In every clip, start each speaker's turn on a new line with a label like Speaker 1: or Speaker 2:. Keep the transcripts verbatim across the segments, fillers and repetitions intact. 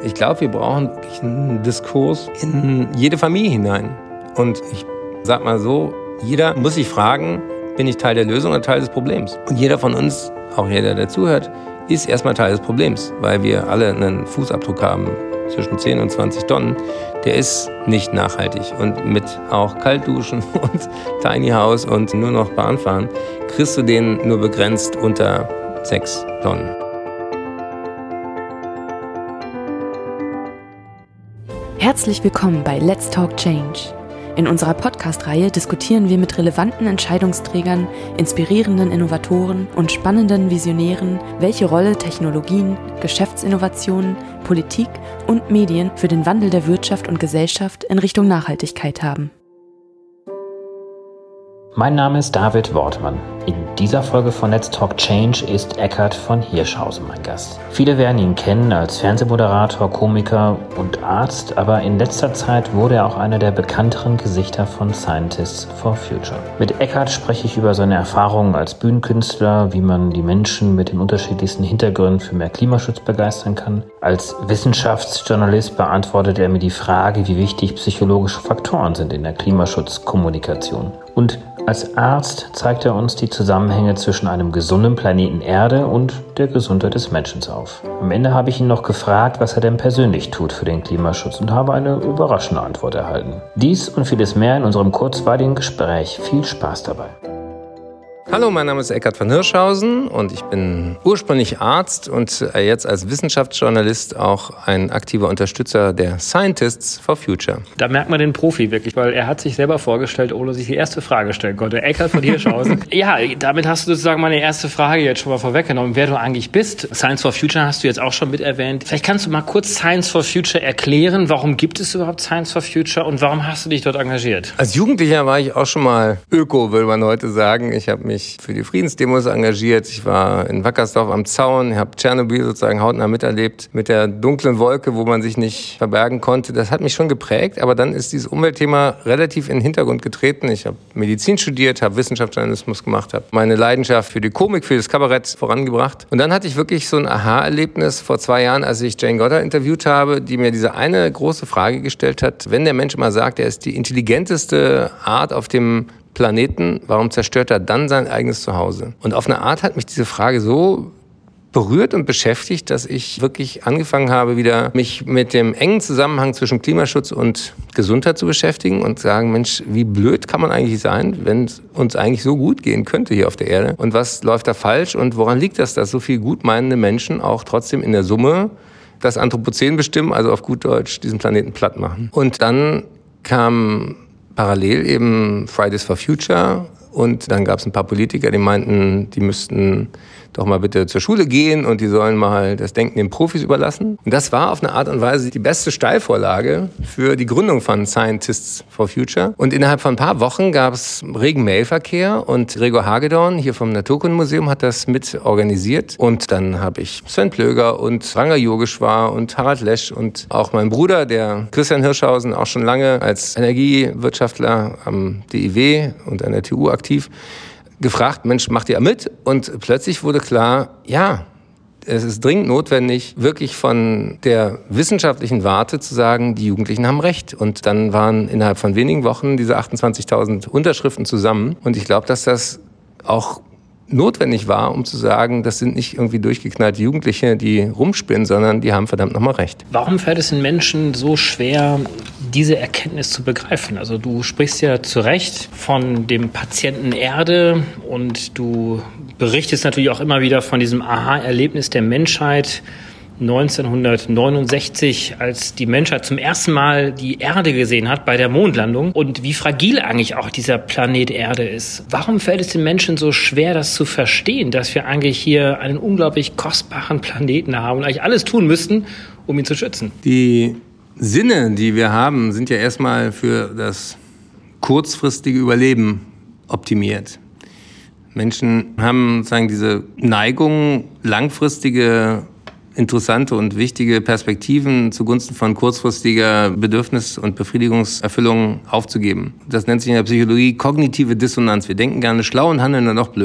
Speaker 1: Ich glaube, wir brauchen wirklich einen Diskurs in jede Familie hinein. Und ich sag mal so, jeder muss sich fragen, bin ich Teil der Lösung oder Teil des Problems? Und jeder von uns, auch jeder, der zuhört, ist erstmal Teil des Problems, weil wir alle einen Fußabdruck haben zwischen zehn und zwanzig Tonnen. Der ist nicht nachhaltig. Und mit auch Kaltduschen und Tiny House und nur noch Bahn fahren, kriegst du den nur begrenzt unter sechs Tonnen.
Speaker 2: Herzlich willkommen bei Let's Talk Change. In unserer Podcast-Reihe diskutieren wir mit relevanten Entscheidungsträgern, inspirierenden Innovatoren und spannenden Visionären, welche Rolle Technologien, Geschäftsinnovationen, Politik und Medien für den Wandel der Wirtschaft und Gesellschaft in Richtung Nachhaltigkeit haben.
Speaker 3: Mein Name ist David Wortmann. In dieser Folge von Let's Talk Change ist Eckhard von Hirschhausen mein Gast. Viele werden ihn kennen als Fernsehmoderator, Komiker und Arzt, aber in letzter Zeit wurde er auch einer der bekannteren Gesichter von Scientists for Future. Mit Eckhard spreche ich über seine Erfahrungen als Bühnenkünstler, wie man die Menschen mit den unterschiedlichsten Hintergründen für mehr Klimaschutz begeistern kann. Als Wissenschaftsjournalist beantwortet er mir die Frage, wie wichtig psychologische Faktoren sind in der Klimaschutzkommunikation. Und als Arzt zeigt er uns die Zusammenhänge zwischen einem gesunden Planeten Erde und der Gesundheit des Menschen auf. Am Ende habe ich ihn noch gefragt, was er denn persönlich tut für den Klimaschutz und habe eine überraschende Antwort erhalten. Dies und vieles mehr in unserem kurzweiligen Gespräch. Viel Spaß dabei.
Speaker 1: Hallo, mein Name ist Eckhard von Hirschhausen und ich bin ursprünglich Arzt und jetzt als Wissenschaftsjournalist auch ein aktiver Unterstützer der Scientists for Future.
Speaker 4: Da merkt man den Profi wirklich, weil er hat sich selber vorgestellt, ohne sich die erste Frage stellen konnte. Eckhard von Hirschhausen. Ja, damit hast du sozusagen meine erste Frage jetzt schon mal vorweggenommen, wer du eigentlich bist. Science for Future hast du jetzt auch schon mit erwähnt. Vielleicht kannst du mal kurz Science for Future erklären. Warum gibt es überhaupt Science for Future und warum hast du dich dort engagiert?
Speaker 1: Als Jugendlicher war ich auch schon mal Öko, will man heute sagen. Ich habe mich für die Friedensdemos engagiert. Ich war in Wackersdorf am Zaun, habe Tschernobyl sozusagen hautnah miterlebt, mit der dunklen Wolke, wo man sich nicht verbergen konnte. Das hat mich schon geprägt, aber dann ist dieses Umweltthema relativ in den Hintergrund getreten. Ich habe Medizin studiert, habe Wissenschaftsjournalismus gemacht, habe meine Leidenschaft für die Komik, für das Kabarett vorangebracht. Und dann hatte ich wirklich so ein Aha-Erlebnis vor zwei Jahren, als ich Jane Goddard interviewt habe, die mir diese eine große Frage gestellt hat. Wenn der Mensch immer sagt, er ist die intelligenteste Art auf dem Planeten, warum zerstört er dann sein eigenes Zuhause? Und auf eine Art hat mich diese Frage so berührt und beschäftigt, dass ich wirklich angefangen habe, wieder mich mit dem engen Zusammenhang zwischen Klimaschutz und Gesundheit zu beschäftigen und sagen, Mensch, wie blöd kann man eigentlich sein, wenn es uns eigentlich so gut gehen könnte hier auf der Erde? Und was läuft da falsch und woran liegt das, dass so viel gutmeinende Menschen auch trotzdem in der Summe das Anthropozän bestimmen, also auf gut Deutsch diesen Planeten platt machen? Und dann kam parallel eben Fridays for Future und dann gab es ein paar Politiker, die meinten, die müssten doch mal bitte zur Schule gehen und die sollen mal das Denken den Profis überlassen. Und das war auf eine Art und Weise die beste Steilvorlage für die Gründung von Scientists for Future. Und innerhalb von ein paar Wochen gab es regen Mailverkehr und Gregor Hagedorn hier vom Naturkundemuseum hat das mit organisiert. Und dann habe ich Sven Plöger und Ranga Yogeshwar und Harald Lesch und auch mein Bruder, der Christian Hirschhausen, auch schon lange als Energiewirtschaftler am D I W und an der T U aktiv, gefragt, Mensch, macht ihr mit? Und plötzlich wurde klar, ja, es ist dringend notwendig, wirklich von der wissenschaftlichen Warte zu sagen, die Jugendlichen haben recht. Und dann waren innerhalb von wenigen Wochen diese achtundzwanzigtausend Unterschriften zusammen. Und ich glaube, dass das auch notwendig war, um zu sagen, das sind nicht irgendwie durchgeknallte Jugendliche, die rumspinnen, sondern die haben verdammt nochmal recht.
Speaker 4: Warum fällt es den Menschen so schwer, diese Erkenntnis zu begreifen? Also du sprichst ja zu Recht von dem Patienten Erde und du berichtest natürlich auch immer wieder von diesem Aha-Erlebnis der Menschheit neunzehnhundertneunundsechzig, als die Menschheit zum ersten Mal die Erde gesehen hat bei der Mondlandung und wie fragil eigentlich auch dieser Planet Erde ist. Warum fällt es den Menschen so schwer, das zu verstehen, dass wir eigentlich hier einen unglaublich kostbaren Planeten haben und eigentlich alles tun müssten, um ihn zu schützen?
Speaker 1: Die Sinne, die wir haben, sind ja erstmal für das kurzfristige Überleben optimiert. Menschen haben sozusagen diese Neigung, langfristige interessante und wichtige Perspektiven zugunsten von kurzfristiger Bedürfnis- und Befriedigungserfüllung aufzugeben. Das nennt sich in der Psychologie kognitive Dissonanz. Wir denken gerne schlau und handeln dann doch blöd.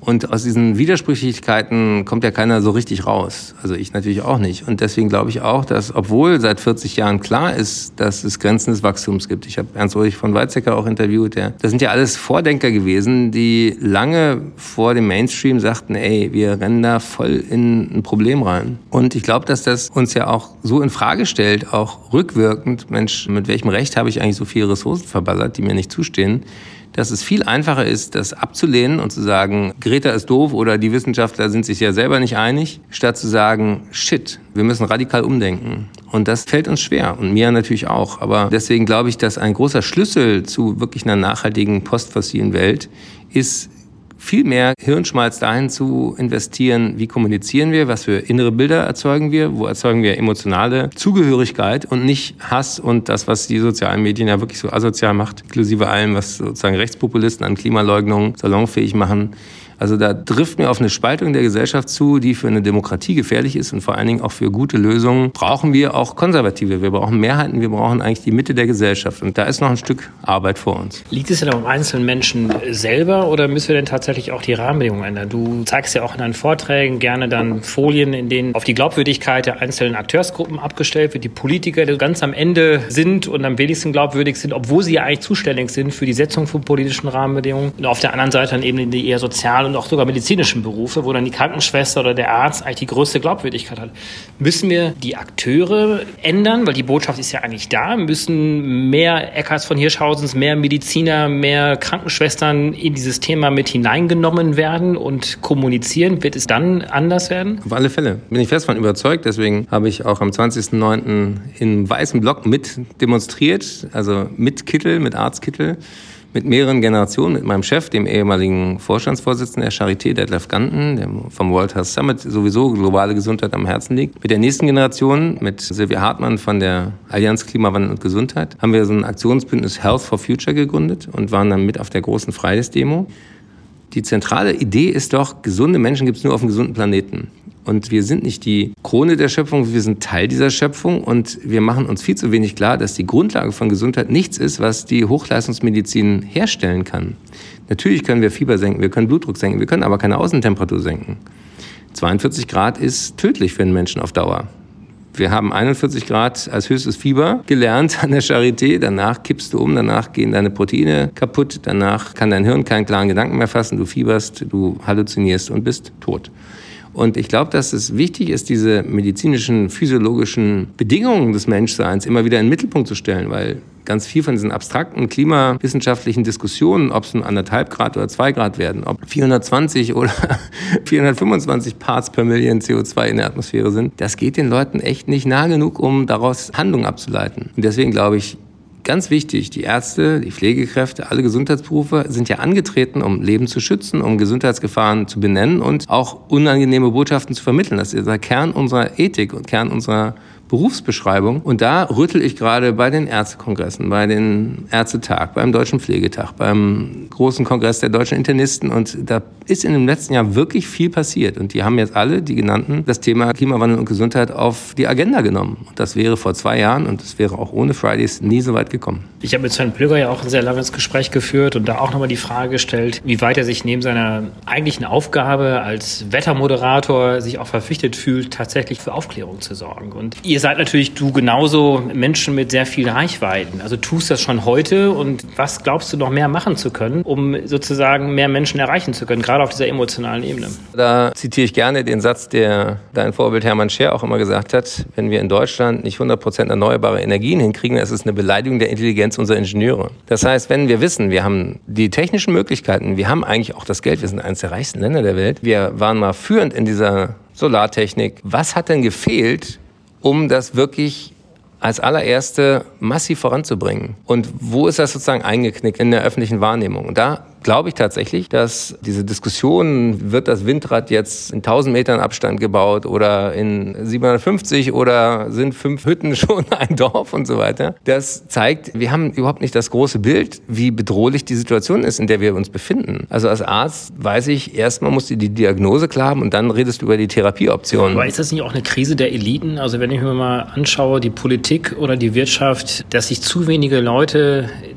Speaker 1: Und aus diesen Widersprüchlichkeiten kommt ja keiner so richtig raus. Also ich natürlich auch nicht. Und deswegen glaube ich auch, dass, obwohl seit vierzig Jahren klar ist, dass es Grenzen des Wachstums gibt. Ich habe Ernst-Ulrich von Weizsäcker auch interviewt. Der, das sind ja alles Vordenker gewesen, die lange vor dem Mainstream sagten, ey, wir rennen da voll in ein Problem rein. Und ich glaube, dass das uns ja auch so in Frage stellt, auch rückwirkend, Mensch, mit welchem Recht habe ich eigentlich so viele Ressourcen verballert, die mir nicht zustehen, dass es viel einfacher ist, das abzulehnen und zu sagen, Greta ist doof oder die Wissenschaftler sind sich ja selber nicht einig, statt zu sagen, shit, wir müssen radikal umdenken. Und das fällt uns schwer und mir natürlich auch. Aber deswegen glaube ich, dass ein großer Schlüssel zu wirklich einer nachhaltigen postfossilen Welt ist, viel mehr Hirnschmalz dahin zu investieren, wie kommunizieren wir, was für innere Bilder erzeugen wir, wo erzeugen wir emotionale Zugehörigkeit und nicht Hass und das, was die sozialen Medien ja wirklich so asozial macht, inklusive allem, was sozusagen Rechtspopulisten an Klimaleugnung salonfähig machen. Also da trifft mir auf eine Spaltung der Gesellschaft zu, die für eine Demokratie gefährlich ist und vor allen Dingen auch für gute Lösungen brauchen wir auch Konservative. Wir brauchen Mehrheiten, wir brauchen eigentlich die Mitte der Gesellschaft und da ist noch ein Stück Arbeit vor uns.
Speaker 4: Liegt es denn am einzelnen Menschen selber oder müssen wir denn tatsächlich auch die Rahmenbedingungen ändern? Du zeigst ja auch in deinen Vorträgen gerne dann Folien, in denen auf die Glaubwürdigkeit der einzelnen Akteursgruppen abgestellt wird, die Politiker, die ganz am Ende sind und am wenigsten glaubwürdig sind, obwohl sie ja eigentlich zuständig sind für die Setzung von politischen Rahmenbedingungen. Und auf der anderen Seite dann eben die eher sozial und auch sogar medizinischen Berufe, wo dann die Krankenschwester oder der Arzt eigentlich die größte Glaubwürdigkeit hat. Müssen wir die Akteure ändern, weil die Botschaft ist ja eigentlich da, müssen mehr Eckarts von Hirschhausens, mehr Mediziner, mehr Krankenschwestern in dieses Thema mit hineingenommen werden und kommunizieren? Wird es dann anders werden?
Speaker 1: Auf alle Fälle. Bin ich fest davon überzeugt. Deswegen habe ich auch am zwanzigsten neunten im weißen Block mit demonstriert, also mit Kittel, mit Arztkittel, mit mehreren Generationen, mit meinem Chef, dem ehemaligen Vorstandsvorsitzenden der Charité, Detlef Ganten, der vom World Health Summit sowieso globale Gesundheit am Herzen liegt. Mit der nächsten Generation, mit Silvia Hartmann von der Allianz Klimawandel und Gesundheit, haben wir so ein Aktionsbündnis Health for Future gegründet und waren dann mit auf der großen Fridays-Demo. Die zentrale Idee ist doch, gesunde Menschen gibt es nur auf einem gesunden Planeten. Und wir sind nicht die Krone der Schöpfung, wir sind Teil dieser Schöpfung und wir machen uns viel zu wenig klar, dass die Grundlage von Gesundheit nichts ist, was die Hochleistungsmedizin herstellen kann. Natürlich können wir Fieber senken, wir können Blutdruck senken, wir können aber keine Außentemperatur senken. zweiundvierzig Grad ist tödlich für einen Menschen auf Dauer. Wir haben einundvierzig Grad als höchstes Fieber gelernt an der Charité. Danach kippst du um, danach gehen deine Proteine kaputt, danach kann dein Hirn keinen klaren Gedanken mehr fassen, du fieberst, du halluzinierst und bist tot. Und ich glaube, dass es wichtig ist, diese medizinischen, physiologischen Bedingungen des Menschseins immer wieder in den Mittelpunkt zu stellen, weil ganz viel von diesen abstrakten klimawissenschaftlichen Diskussionen, ob es nun anderthalb Grad oder zwei Grad werden, ob vierhundertzwanzig oder vierhundertfünfundzwanzig Parts per Million C O zwei in der Atmosphäre sind, das geht den Leuten echt nicht nah genug, um daraus Handlungen abzuleiten. Und deswegen glaube ich, ganz wichtig, die Ärzte, die Pflegekräfte, alle Gesundheitsberufe sind ja angetreten, um Leben zu schützen, um Gesundheitsgefahren zu benennen und auch unangenehme Botschaften zu vermitteln. Das ist der Kern unserer Ethik und Kern unserer Berufsbeschreibung. Und da rüttel ich gerade bei den Ärztekongressen, bei den Ärztetag, beim Deutschen Pflegetag, beim großen Kongress der deutschen Internisten. Und da ist in dem letzten Jahr wirklich viel passiert. Und die haben jetzt alle, die genannten, das Thema Klimawandel und Gesundheit auf die Agenda genommen. Und das wäre vor zwei Jahren und das wäre auch ohne Fridays nie so weit gekommen.
Speaker 4: Ich habe mit Sven Plöger ja auch ein sehr langes Gespräch geführt und da auch nochmal die Frage gestellt, wie weit er sich neben seiner eigentlichen Aufgabe als Wettermoderator sich auch verpflichtet fühlt, tatsächlich für Aufklärung zu sorgen. Und ihr seid natürlich, du genauso, Menschen mit sehr vielen Reichweiten. Also tust das schon heute und was glaubst du noch mehr machen zu können, um sozusagen mehr Menschen erreichen zu können, gerade auf dieser emotionalen Ebene?
Speaker 1: Da zitiere ich gerne den Satz, der dein Vorbild Hermann Scher auch immer gesagt hat, wenn wir in Deutschland nicht hundert Prozent erneuerbare Energien hinkriegen, dann ist es eine Beleidigung der Intelligenz unserer Ingenieure. Das heißt, wenn wir wissen, wir haben die technischen Möglichkeiten, wir haben eigentlich auch das Geld, wir sind eines der reichsten Länder der Welt, wir waren mal führend in dieser Solartechnik. Was hat denn gefehlt, um das wirklich als allererste massiv voranzubringen? Und wo ist das sozusagen eingeknickt in der öffentlichen Wahrnehmung? Und da glaube ich tatsächlich, dass diese Diskussion, wird das Windrad jetzt in tausend Metern Abstand gebaut oder in siebenhundertfünfzig oder sind fünf Hütten schon ein Dorf und so weiter, das zeigt, wir haben überhaupt nicht das große Bild, wie bedrohlich die Situation ist, in der wir uns befinden. Also als Arzt weiß ich, erstmal musst du die Diagnose klar haben und dann redest du über die Therapieoptionen.
Speaker 4: Aber ist das nicht auch eine Krise der Eliten? Also wenn ich mir mal anschaue, die Politik oder die Wirtschaft, dass sich zu wenige Leute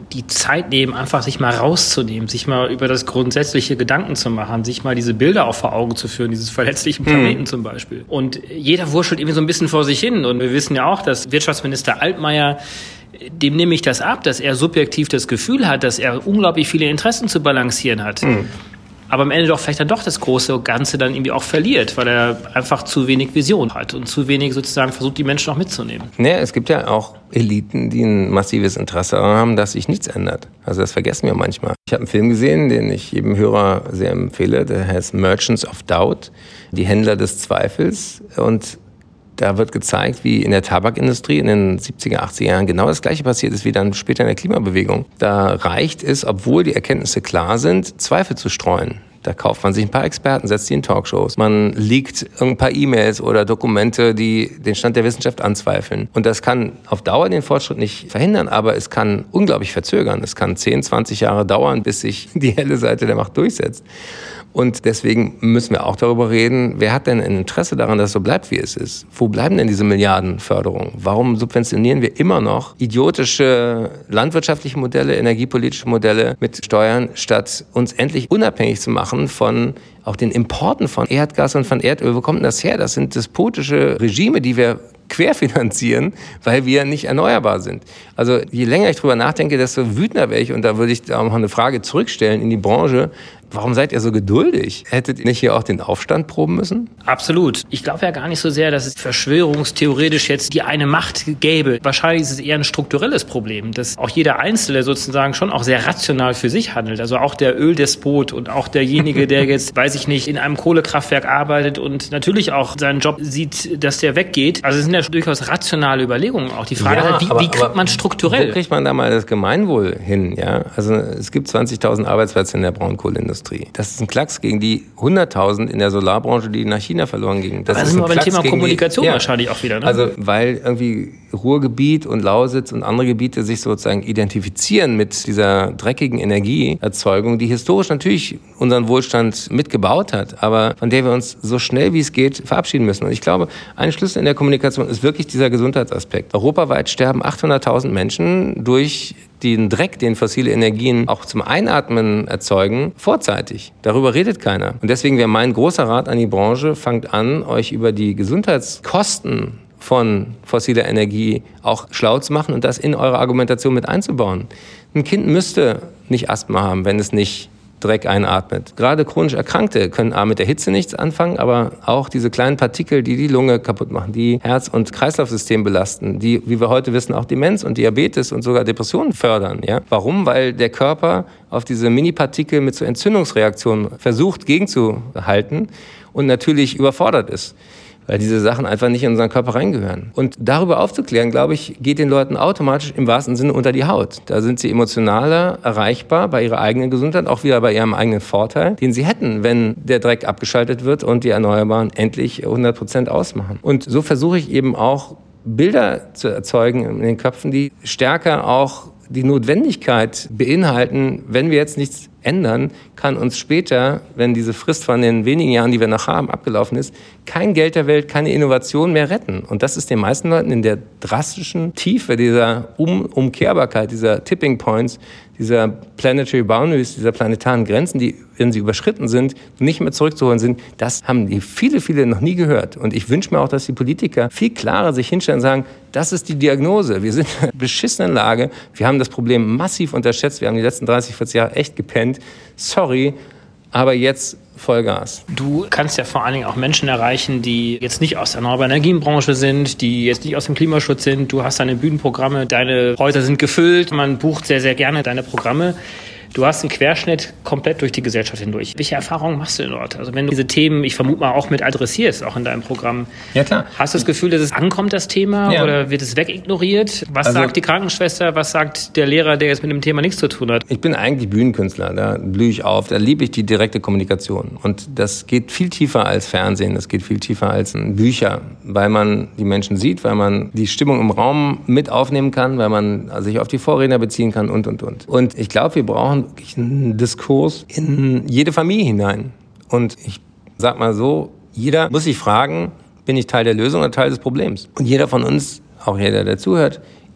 Speaker 4: die Zeit nehmen, einfach sich mal rauszunehmen, sich mal über das grundsätzliche Gedanken zu machen, sich mal diese Bilder auch vor Augen zu führen, dieses verletzlichen Planeten mhm. zum Beispiel. Und jeder wurschtelt irgendwie so ein bisschen vor sich hin. Und wir wissen ja auch, dass Wirtschaftsminister Altmaier, dem nehme ich das ab, dass er subjektiv das Gefühl hat, dass er unglaublich viele Interessen zu balancieren hat. Mhm. Aber am Ende doch vielleicht dann doch das große Ganze dann irgendwie auch verliert, weil er einfach zu wenig Vision hat und zu wenig sozusagen versucht, die Menschen auch mitzunehmen.
Speaker 1: Naja, es gibt ja auch Eliten, die ein massives Interesse daran haben, dass sich nichts ändert. Also das vergessen wir manchmal. Ich habe einen Film gesehen, den ich jedem Hörer sehr empfehle, der heißt Merchants of Doubt, die Händler des Zweifels. Und da wird gezeigt, wie in der Tabakindustrie in den siebziger, achtziger Jahren genau das Gleiche passiert ist wie dann später in der Klimabewegung. Da reicht es, obwohl die Erkenntnisse klar sind, Zweifel zu streuen. Da kauft man sich ein paar Experten, setzt die in Talkshows. Man leakt ein paar E-Mails oder Dokumente, die den Stand der Wissenschaft anzweifeln. Und das kann auf Dauer den Fortschritt nicht verhindern, aber es kann unglaublich verzögern. Es kann zehn, zwanzig Jahre dauern, bis sich die helle Seite der Macht durchsetzt. Und deswegen müssen wir auch darüber reden, wer hat denn ein Interesse daran, dass es so bleibt, wie es ist? Wo bleiben denn diese Milliardenförderungen? Warum subventionieren wir immer noch idiotische landwirtschaftliche Modelle, energiepolitische Modelle mit Steuern, statt uns endlich unabhängig zu machen von auch den Importen von Erdgas und von Erdöl? Wo kommt denn das her? Das sind despotische Regime, die wir querfinanzieren, weil wir nicht erneuerbar sind. Also je länger ich drüber nachdenke, desto wütender wäre ich. Und da würde ich auch noch eine Frage zurückstellen in die Branche. Warum seid ihr so geduldig? Hättet ihr nicht hier auch den Aufstand proben müssen?
Speaker 4: Absolut. Ich glaube ja gar nicht so sehr, dass es verschwörungstheoretisch jetzt die eine Macht gäbe. Wahrscheinlich ist es eher ein strukturelles Problem, dass auch jeder Einzelne sozusagen schon auch sehr rational für sich handelt. Also auch der Öldespot und auch derjenige, der jetzt, weiß ich nicht, in einem Kohlekraftwerk arbeitet und natürlich auch seinen Job sieht, dass der weggeht. Also es sind ja durchaus rationale Überlegungen. Auch die Frage
Speaker 1: ja,
Speaker 4: ist halt, wie,
Speaker 1: aber,
Speaker 4: wie kriegt man strukturell?
Speaker 1: Wo kriegt man da mal das Gemeinwohl hin? Ja, also es gibt zwanzigtausend Arbeitsplätze in der Braunkohleindustrie. Das ist ein Klacks gegen die hunderttausend in der Solarbranche, die nach China verloren gingen. Das
Speaker 4: also
Speaker 1: ist
Speaker 4: sind wir beim Thema
Speaker 1: die,
Speaker 4: Kommunikation
Speaker 1: ja,
Speaker 4: wahrscheinlich auch wieder. Ne?
Speaker 1: Also weil irgendwie Ruhrgebiet und Lausitz und andere Gebiete sich sozusagen identifizieren mit dieser dreckigen Energieerzeugung, die historisch natürlich unseren Wohlstand mitgebaut hat, aber von der wir uns so schnell wie es geht verabschieden müssen. Und ich glaube, ein Schlüssel in der Kommunikation ist wirklich dieser Gesundheitsaspekt. Europaweit sterben achthunderttausend Menschen durch den Dreck, den fossile Energien auch zum Einatmen erzeugen, vorzeitig. Darüber redet keiner. Und deswegen wäre mein großer Rat an die Branche, fangt an, euch über die Gesundheitskosten von fossiler Energie auch schlau zu machen und das in eure Argumentation mit einzubauen. Ein Kind müsste nicht Asthma haben, wenn es nicht Dreck einatmet. Gerade chronisch Erkrankte können A mit der Hitze nichts anfangen, aber auch diese kleinen Partikel, die die Lunge kaputt machen, die Herz- und Kreislaufsystem belasten, die, wie wir heute wissen, auch Demenz und Diabetes und sogar Depressionen fördern. Ja? Warum? Weil der Körper auf diese Mini-Partikel mit so Entzündungsreaktionen versucht gegenzuhalten und natürlich überfordert ist, weil diese Sachen einfach nicht in unseren Körper reingehören. Und darüber aufzuklären, glaube ich, geht den Leuten automatisch im wahrsten Sinne unter die Haut. Da sind sie emotionaler erreichbar bei ihrer eigenen Gesundheit, auch wieder bei ihrem eigenen Vorteil, den sie hätten, wenn der Dreck abgeschaltet wird und die Erneuerbaren endlich hundert Prozent ausmachen. Und so versuche ich eben auch Bilder zu erzeugen in den Köpfen, die stärker auch die Notwendigkeit beinhalten, wenn wir jetzt nichts ändern, kann uns später, wenn diese Frist von den wenigen Jahren, die wir noch haben, abgelaufen ist, kein Geld der Welt, keine Innovation mehr retten. Und das ist den meisten Leuten in der drastischen Tiefe dieser um Umkehrbarkeit, dieser Tipping Points, dieser Planetary Boundaries, dieser planetaren Grenzen, die, wenn sie überschritten sind, nicht mehr zurückzuholen sind, das haben die viele, viele noch nie gehört. Und ich wünsche mir auch, dass die Politiker viel klarer sich hinstellen und sagen, das ist die Diagnose. Wir sind in einer beschissenen Lage. Wir haben das Problem massiv unterschätzt. Wir haben die letzten dreißig, vierzig Jahre echt gepennt. Sorry, aber jetzt Vollgas.
Speaker 4: Du kannst ja vor allen Dingen auch Menschen erreichen, die jetzt nicht aus der erneuerbaren Energienbranche sind, die jetzt nicht aus dem Klimaschutz sind. Du hast deine Bühnenprogramme, deine Häuser sind gefüllt, man bucht sehr, sehr gerne deine Programme. Du hast einen Querschnitt komplett durch die Gesellschaft hindurch. Welche Erfahrungen machst du denn dort? Also wenn du diese Themen, ich vermute mal, auch mit adressierst, auch in deinem Programm.
Speaker 1: Ja, klar.
Speaker 4: Hast du das Gefühl, dass es ankommt, das Thema,
Speaker 1: ja.
Speaker 4: oder wird es wegignoriert? Was
Speaker 1: also,
Speaker 4: sagt die Krankenschwester? Was sagt der Lehrer, der jetzt mit dem Thema nichts zu tun hat?
Speaker 1: Ich bin eigentlich Bühnenkünstler, da blühe ich auf, da liebe ich die direkte Kommunikation. Und das geht viel tiefer als Fernsehen, das geht viel tiefer als Bücher, weil man die Menschen sieht, weil man die Stimmung im Raum mit aufnehmen kann, weil man sich auf die Vorredner beziehen kann und, und, und. Und ich glaube, wir brauchen wirklich einen Diskurs in jede Familie hinein. Und ich sag mal so, jeder muss sich fragen, bin ich Teil der Lösung oder Teil des Problems? Und jeder von uns, auch jeder, der zuhört,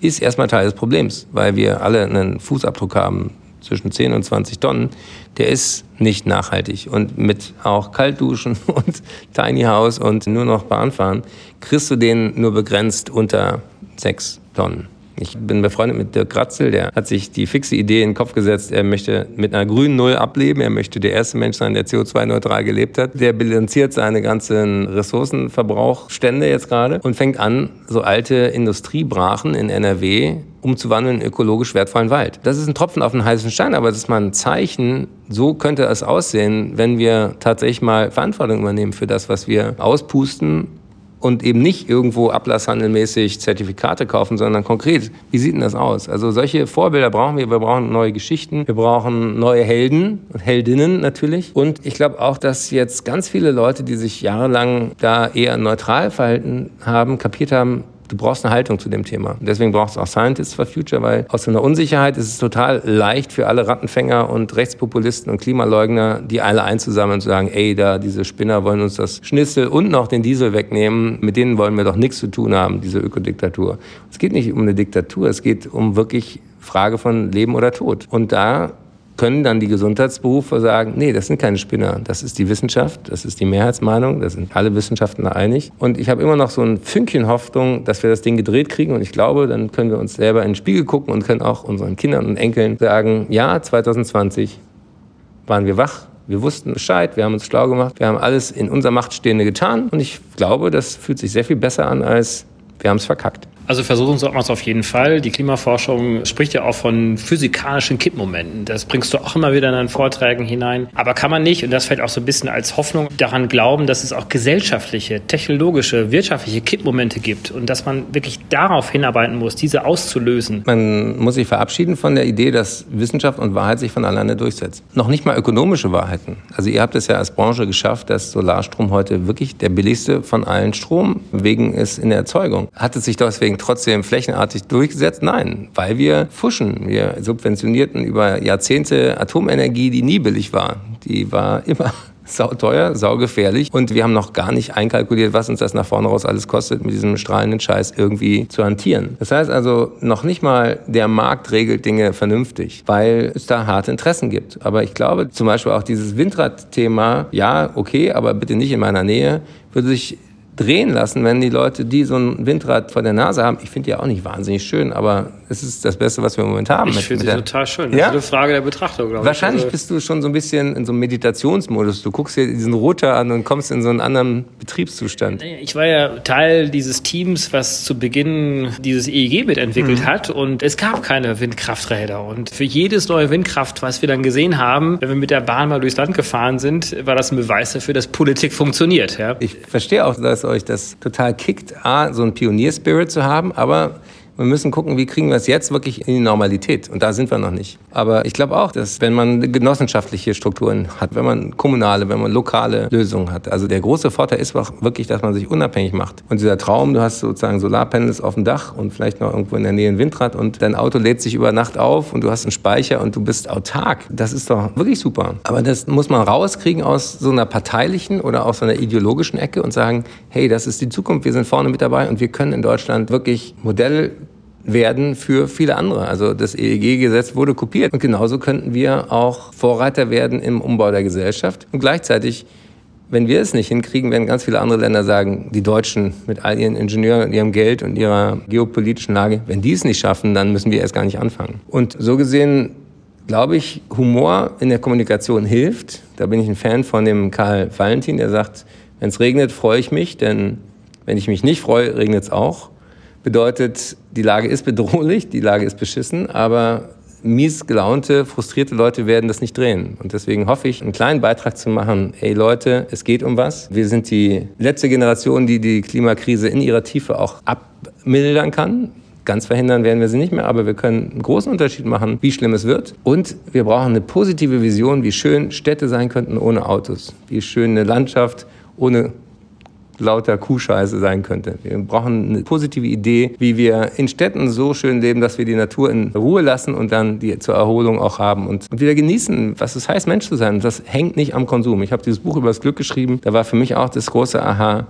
Speaker 1: ist erstmal Teil des Problems, weil wir alle einen Fußabdruck haben zwischen zehn und zwanzig Tonnen. Der ist nicht nachhaltig. Und mit auch Kaltduschen und Tiny House und nur noch Bahnfahren kriegst du den nur begrenzt unter sechs Tonnen. Ich bin befreundet mit Dirk Gratzel, der hat sich die fixe Idee in den Kopf gesetzt, er möchte mit einer grünen Null ableben, er möchte der erste Mensch sein, der C O zwei neutral gelebt hat. Der bilanziert seine ganzen Ressourcenverbrauchstände jetzt gerade und fängt an, so alte Industriebrachen in N R W umzuwandeln in ökologisch wertvollen Wald. Das ist ein Tropfen auf den heißen Stein, aber das ist mal ein Zeichen, so könnte es aussehen, wenn wir tatsächlich mal Verantwortung übernehmen für das, was wir auspusten, und eben nicht irgendwo ablasshandelmäßig Zertifikate kaufen, sondern konkret, wie sieht denn das aus? Also solche Vorbilder brauchen wir. Wir brauchen neue Geschichten, wir brauchen neue Helden und Heldinnen natürlich. Und ich glaube auch, dass jetzt ganz viele Leute, die sich jahrelang da eher neutral verhalten haben, kapiert haben, du brauchst eine Haltung zu dem Thema. Und deswegen brauchst du auch Scientists for Future, weil aus so einer Unsicherheit ist es total leicht für alle Rattenfänger und Rechtspopulisten und Klimaleugner, die alle einzusammeln und zu sagen, ey, da diese Spinner wollen uns das Schnitzel und noch den Diesel wegnehmen. Mit denen wollen wir doch nichts zu tun haben, diese Ökodiktatur. Es geht nicht um eine Diktatur, es geht um wirklich Frage von Leben oder Tod. Und da können dann die Gesundheitsberufe sagen, nee, das sind keine Spinner, das ist die Wissenschaft, das ist die Mehrheitsmeinung, da sind alle Wissenschaftler einig. Und ich habe immer noch so ein Fünkchen Hoffnung, dass wir das Ding gedreht kriegen und ich glaube, dann können wir uns selber in den Spiegel gucken und können auch unseren Kindern und Enkeln sagen, ja, zwanzig zwanzig waren wir wach, wir wussten Bescheid, wir haben uns schlau gemacht, wir haben alles in unserer Macht Stehende getan und ich glaube, das fühlt sich sehr viel besser an, als wir haben es verkackt.
Speaker 4: Also versuchen sollten wir es auf jeden Fall. Die Klimaforschung spricht ja auch von physikalischen Kippmomenten. Das bringst du auch immer wieder in deinen Vorträgen hinein. Aber kann man nicht, und das fällt auch so ein bisschen als Hoffnung, daran glauben, dass es auch gesellschaftliche, technologische, wirtschaftliche Kippmomente gibt und dass man wirklich darauf hinarbeiten muss, diese auszulösen.
Speaker 1: Man muss sich verabschieden von der Idee, dass Wissenschaft und Wahrheit sich von alleine durchsetzt. Noch nicht mal ökonomische Wahrheiten. Also ihr habt es ja als Branche geschafft, dass Solarstrom heute wirklich der billigste von allen Stromwegen ist in der Erzeugung. Hat es sich deswegen trotzdem flächenartig durchgesetzt? Nein, weil wir fuschen. Wir subventionierten über Jahrzehnte Atomenergie, die nie billig war. Die war immer sauteuer, saugefährlich. Und wir haben noch gar nicht einkalkuliert, was uns das nach vorne raus alles kostet, mit diesem strahlenden Scheiß irgendwie zu hantieren. Das heißt also, noch nicht mal der Markt regelt Dinge vernünftig, weil es da harte Interessen gibt. Aber ich glaube, zum Beispiel auch dieses Windradthema, ja, okay, aber bitte nicht in meiner Nähe, würde sich drehen lassen, wenn die Leute, die so ein Windrad vor der Nase haben. Ich finde die auch nicht wahnsinnig schön, aber es ist das Beste, was wir im Moment haben.
Speaker 4: Ich finde sie
Speaker 1: der,
Speaker 4: total schön. Das
Speaker 1: ja?
Speaker 4: ist eine Frage der Betrachtung, glaube ich.
Speaker 1: Wahrscheinlich bist du schon so ein bisschen in so einem Meditationsmodus. Du guckst dir diesen Rotor an und kommst in so einen anderen Betriebszustand.
Speaker 4: Ich war ja Teil dieses Teams, was zu Beginn dieses E E G mitentwickelt mhm. hat und es gab keine Windkrafträder. Und für jedes neue Windkraft, was wir dann gesehen haben, wenn wir mit der Bahn mal durchs Land gefahren sind, war das ein Beweis dafür, dass Politik funktioniert. Ja?
Speaker 1: Ich verstehe auch, dass euch das total kickt, A, so einen Pionier-Spirit zu haben, aber wir müssen gucken, wie kriegen wir es jetzt wirklich in die Normalität. Und da sind wir noch nicht. Aber ich glaube auch, dass wenn man genossenschaftliche Strukturen hat, wenn man kommunale, wenn man lokale Lösungen hat. Also der große Vorteil ist auch wirklich, dass man sich unabhängig macht. Und dieser Traum, du hast sozusagen Solarpanels auf dem Dach und vielleicht noch irgendwo in der Nähe ein Windrad und dein Auto lädt sich über Nacht auf und du hast einen Speicher und du bist autark. Das ist doch wirklich super. Aber das muss man rauskriegen aus so einer parteilichen oder aus so einer ideologischen Ecke und sagen, hey, das ist die Zukunft, wir sind vorne mit dabei und wir können in Deutschland wirklich Modell werden für viele andere. Also das E E G-Gesetz wurde kopiert. Und genauso könnten wir auch Vorreiter werden im Umbau der Gesellschaft. Und gleichzeitig, wenn wir es nicht hinkriegen, werden ganz viele andere Länder sagen, die Deutschen mit all ihren Ingenieuren und ihrem Geld und ihrer geopolitischen Lage, wenn die es nicht schaffen, dann müssen wir erst gar nicht anfangen. Und so gesehen, glaube ich, Humor in der Kommunikation hilft. Da bin ich ein Fan von dem Karl Valentin, der sagt, wenn es regnet, freue ich mich, denn wenn ich mich nicht freue, regnet es auch. Bedeutet, die Lage ist bedrohlich, die Lage ist beschissen, aber mies gelaunte, frustrierte Leute werden das nicht drehen. Und deswegen hoffe ich, einen kleinen Beitrag zu machen. Ey Leute, es geht um was. Wir sind die letzte Generation, die die Klimakrise in ihrer Tiefe auch abmildern kann. Ganz verhindern werden wir sie nicht mehr, aber wir können einen großen Unterschied machen, wie schlimm es wird. Und wir brauchen eine positive Vision, wie schön Städte sein könnten ohne Autos, wie schön eine Landschaft ohne lauter Kuhscheiße sein könnte. Wir brauchen eine positive Idee, wie wir in Städten so schön leben, dass wir die Natur in Ruhe lassen und dann die zur Erholung auch haben und, und wieder genießen, was es heißt, Mensch zu sein. Und das hängt nicht am Konsum. Ich habe dieses Buch über das Glück geschrieben. Da war für mich auch das große Aha,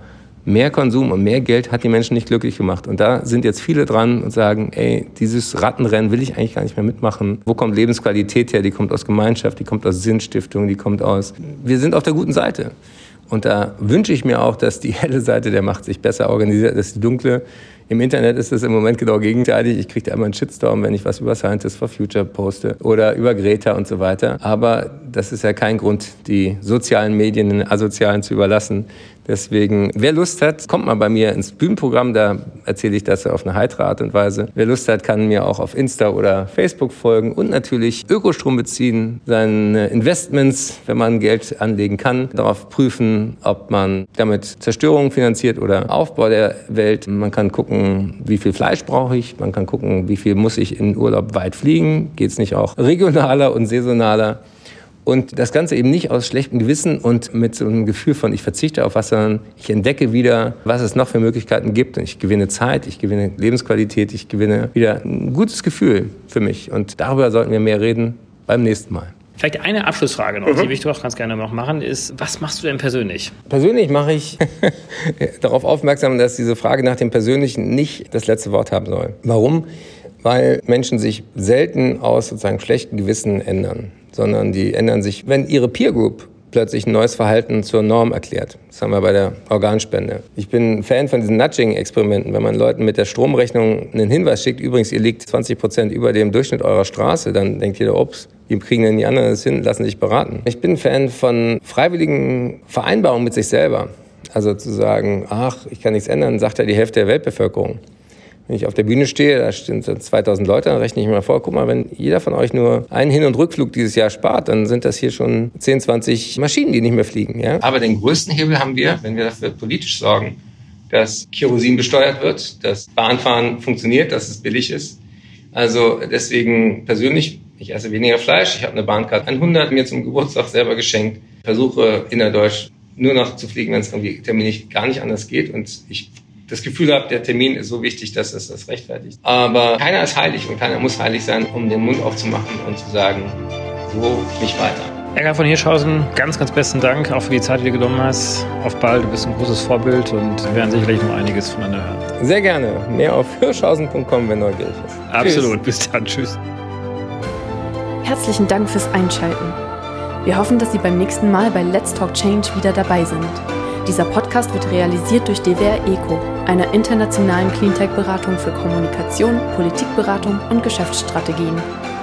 Speaker 1: mehr Konsum und mehr Geld hat die Menschen nicht glücklich gemacht. Und da sind jetzt viele dran und sagen, ey, dieses Rattenrennen will ich eigentlich gar nicht mehr mitmachen. Wo kommt Lebensqualität her? Die kommt aus Gemeinschaft, die kommt aus Sinnstiftung, die kommt aus... Wir sind auf der guten Seite. Und da wünsche ich mir auch, dass die helle Seite der Macht sich besser organisiert als die dunkle. Im Internet ist es im Moment genau gegenteilig. Ich kriege da immer einen Shitstorm, wenn ich was über Scientists for Future poste oder über Greta und so weiter. Aber das ist ja kein Grund, die sozialen Medien den Asozialen zu überlassen. Deswegen, wer Lust hat, kommt mal bei mir ins Bühnenprogramm, da erzähle ich das auf eine heitere Art und Weise. Wer Lust hat, kann mir auch auf Insta oder Facebook folgen und natürlich Ökostrom beziehen, seine Investments, wenn man Geld anlegen kann, darauf prüfen, ob man damit Zerstörung finanziert oder Aufbau der Welt. Man kann gucken, wie viel Fleisch brauche ich, man kann gucken, wie viel muss ich in Urlaub weit fliegen, geht es nicht auch regionaler und saisonaler. Und das Ganze eben nicht aus schlechtem Gewissen und mit so einem Gefühl von, ich verzichte auf was, sondern ich entdecke wieder, was es noch für Möglichkeiten gibt. Und ich gewinne Zeit, ich gewinne Lebensqualität, ich gewinne wieder ein gutes Gefühl für mich. Und darüber sollten wir mehr reden beim nächsten Mal.
Speaker 4: Vielleicht eine Abschlussfrage noch, mhm. die ich auch ganz gerne noch machen, ist, was machst du denn persönlich?
Speaker 1: Persönlich mache ich darauf aufmerksam, dass diese Frage nach dem Persönlichen nicht das letzte Wort haben soll. Warum? Weil Menschen sich selten aus sozusagen schlechten Gewissen ändern, sondern die ändern sich, wenn ihre Peer Group plötzlich ein neues Verhalten zur Norm erklärt. Das haben wir bei der Organspende. Ich bin Fan von diesen Nudging-Experimenten, wenn man Leuten mit der Stromrechnung einen Hinweis schickt, übrigens, ihr liegt zwanzig Prozent über dem Durchschnitt eurer Straße, dann denkt jeder, ups, die kriegen denn die anderen das hin, lassen sich beraten. Ich bin Fan von freiwilligen Vereinbarungen mit sich selber. Also zu sagen, ach, ich kann nichts ändern, sagt ja die Hälfte der Weltbevölkerung. Wenn ich auf der Bühne stehe, da stehen zweitausend Leute, dann rechne ich mir mal vor, guck mal, wenn jeder von euch nur einen Hin- und Rückflug dieses Jahr spart, dann sind das hier schon zehn, zwanzig Maschinen, die nicht mehr fliegen. Ja? Aber den größten Hebel haben wir, wenn wir dafür politisch sorgen, dass Kerosin besteuert wird, dass Bahnfahren funktioniert, dass es billig ist. Also deswegen persönlich, ich esse weniger Fleisch, ich habe eine Bahncard hundert mir zum Geburtstag selber geschenkt, versuche innerdeutsch nur noch zu fliegen, wenn es irgendwie terminlich gar nicht anders geht und ich das Gefühl habe, der Termin ist so wichtig, dass es das rechtfertigt. Aber keiner ist heilig und keiner muss heilig sein, um den Mund aufzumachen und zu sagen, so nicht weiter.
Speaker 4: Eckart von Hirschhausen, ganz, ganz besten Dank, auch für die Zeit, die du genommen hast. Auf bald, du bist ein großes Vorbild und wir werden sicherlich noch einiges voneinander hören.
Speaker 1: Sehr gerne. Mehr auf hirschhausen punkt com, wenn neugierig ist.
Speaker 4: Absolut, tschüss. Bis dann, tschüss.
Speaker 2: Herzlichen Dank fürs Einschalten. Wir hoffen, dass Sie beim nächsten Mal bei Let's Talk Change wieder dabei sind. Dieser Podcast wird realisiert durch D W R ECO, einer internationalen Cleantech-Beratung für Kommunikation, Politikberatung und Geschäftsstrategien.